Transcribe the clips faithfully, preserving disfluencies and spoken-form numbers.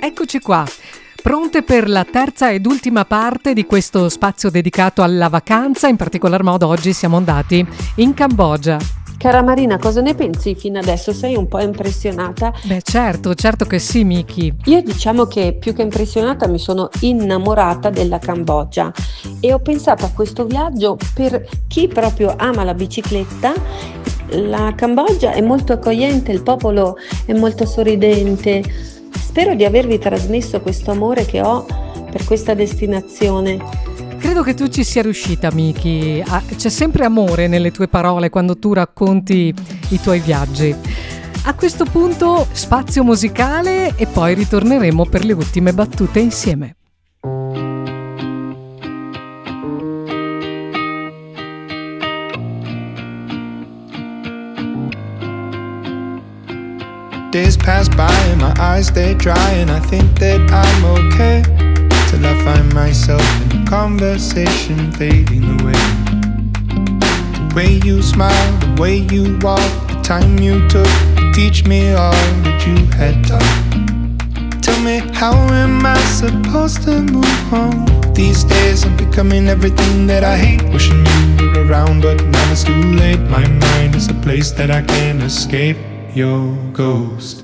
Eccoci qua, pronte per la terza ed ultima parte di questo spazio dedicato alla vacanza. In particolar modo oggi siamo andati in Cambogia. Cara Marina, cosa ne pensi fino adesso? Sei un po' impressionata? Beh, certo, certo che sì, Miki. Io diciamo che più che impressionata mi sono innamorata della Cambogia e ho pensato a questo viaggio per chi proprio ama la bicicletta. La Cambogia è molto accogliente, il popolo è molto sorridente. Spero di avervi trasmesso questo amore che ho per questa destinazione. Credo che tu ci sia riuscita, Miki. Ah, c'è sempre amore nelle tue parole quando tu racconti i tuoi viaggi. A questo punto spazio musicale e poi ritorneremo per le ultime battute insieme. Days pass by and my eyes stay dry and I think that I'm okay till I find myself in a conversation fading away. The way you smile, the way you walk, the time you took to teach me all that you had taught. Tell me, how am I supposed to move on? These days I'm becoming everything that I hate. Wishing you were around but now it's too late. My mind is a place that I can't escape your ghost.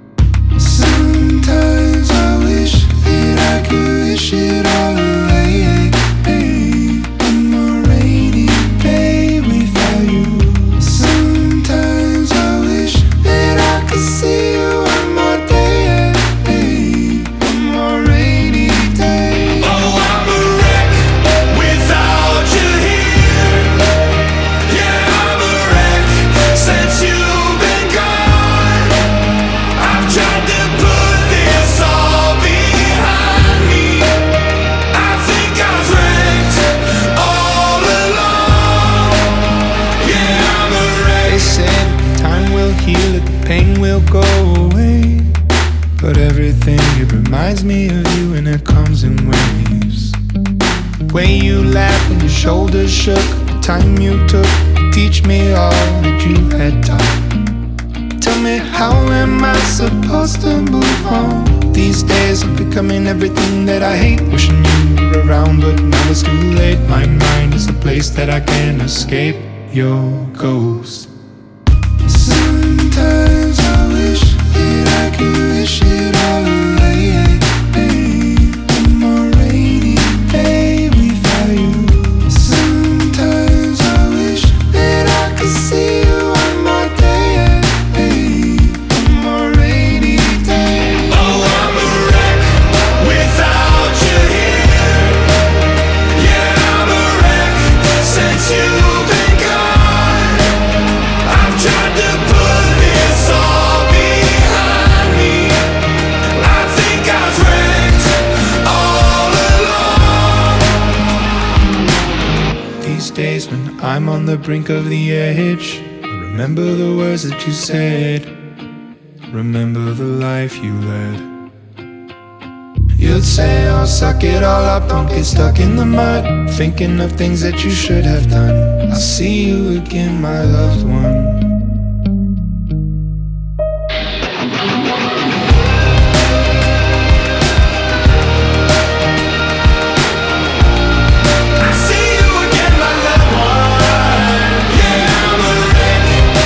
Sometimes I wish that I could wish it all away. One more rainy day without you. Sometimes I wish that I could see you one more day. One more rainy day. Oh, I'm a wreck without you here. Yeah, I'm a wreck since you've been gone. I've tried to put this all behind me. I think I've wrecked all along. Yeah, I'm a wreck. They said time will heal it, the pain will go away. But everything, it reminds me of you and it comes in waves. The way you laughed when your shoulders shook, the time you took to teach me all that you had taught. Tell me, how am I supposed to move on? These days I'm becoming everything that I hate. Wishing you were around but now it's too late. My mind is a place that I can't escape your ghost. Sometimes I wish that I could wish it all away. One more rainy day without you. Sometimes I wish that I could see you one more day. One more rainy day. Oh, I'm a wreck without you here. Yeah, I'm a wreck since you've been gone. I've tried to put this all behind me. I think I've wrecked all along. These days when I'm on the brink of the edge, I remember the words that you said. Remember the life you led. You'd say, oh, suck it all up, don't get stuck in the mud, thinking of things that you should have done. I'll see you again, my loved one. I see you again, my loved one. Yeah, I'm a wreck.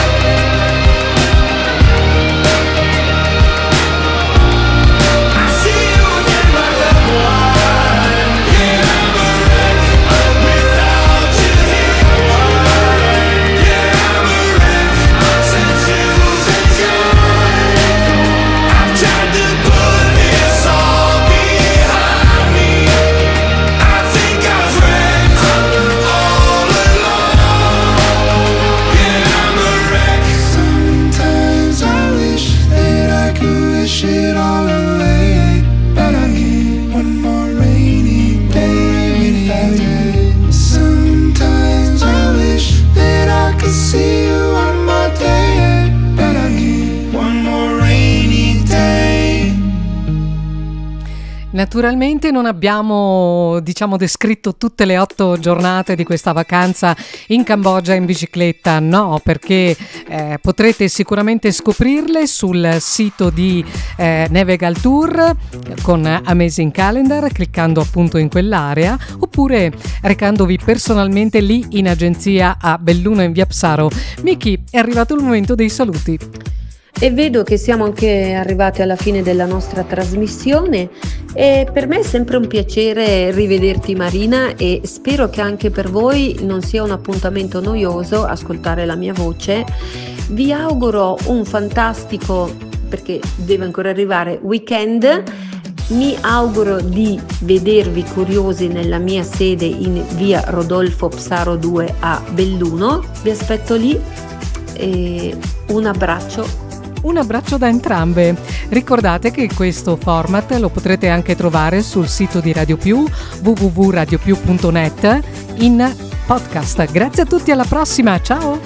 I see you again, my loved one. Yeah, I'm a wreck without you here. Yeah, I'm a wreck since you've been gone. I've tried to put this all behind me. I think I've wrecked all along. Yeah, I'm a wreck. Sometimes I wish that I could wish it all away, but I can't. One more rainy day without you. Sometimes I wish that I could see you one more day, but I can't. One more rainy day. Naturalmente non abbiamo, diciamo, descritto tutte le otto giornate di questa vacanza in Cambogia in bicicletta, no, perché eh, potrete sicuramente scoprirle sul sito di eh, Navegal Tour con Amazing Calendar, cliccando appunto in quell'area, oppure recandovi personalmente lì in agenzia a Belluno in via Psaro. Miki, è arrivato il momento dei saluti. E vedo che siamo anche arrivati alla fine della nostra trasmissione e per me è sempre un piacere rivederti, Marina, e spero che anche per voi non sia un appuntamento noioso ascoltare la mia voce. Vi auguro un fantastico, perché deve ancora arrivare, weekend. Mi auguro di vedervi curiosi nella mia sede in via Rodolfo Psaro due a Belluno. Vi aspetto lì e un abbraccio. Un abbraccio da entrambe. Ricordate che questo format lo potrete anche trovare sul sito di Radio Più, w w w punto radio più punto net, in podcast. Grazie a tutti, alla prossima, ciao!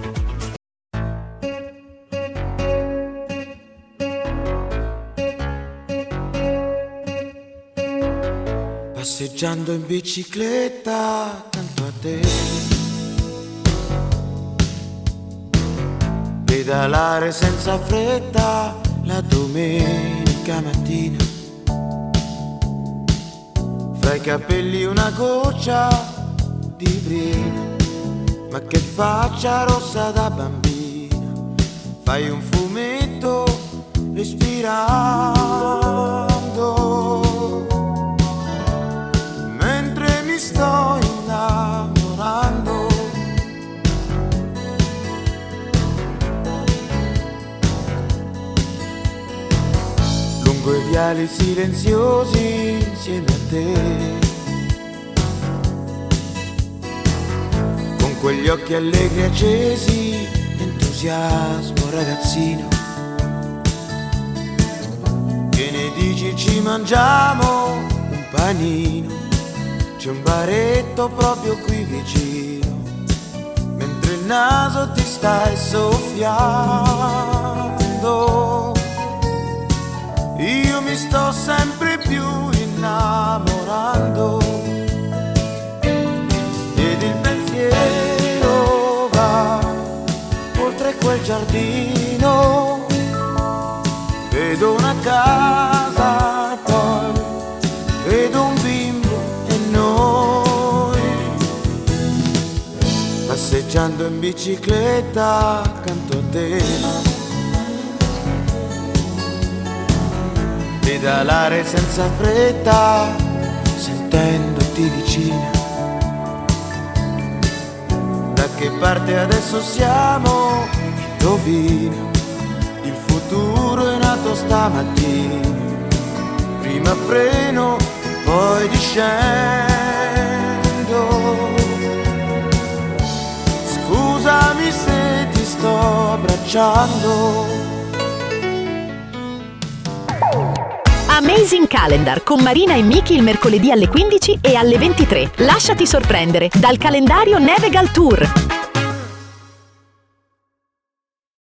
Passeggiando in bicicletta accanto a te, pedalare senza fretta la domenica mattina, fra i capelli una goccia di brina, ma che faccia rossa da bambina, fai un fumetto respirando, mentre mi sto innamorando. Lungo i viali silenziosi insieme a te, con quegli occhi allegri accesi, entusiasmo ragazzino. Che ne dici, ci mangiamo un panino, c'è un baretto proprio qui vicino, mentre il naso ti stai soffiando. Io mi sto sempre più innamorando ed il pensiero va oltre quel giardino. Vedo una casa, poi vedo un bimbo e noi, passeggiando in bicicletta accanto a te, pedalare senza fretta, sentendoti vicina. Da che parte adesso siamo? Indovina, il futuro è nato stamattina. Prima freno, poi discendo. Scusami se ti sto abbracciando. Amazing Calendar con Marina e Miki il mercoledì alle quindici e alle ventitré. Lasciati sorprendere dal calendario Navegal Tour.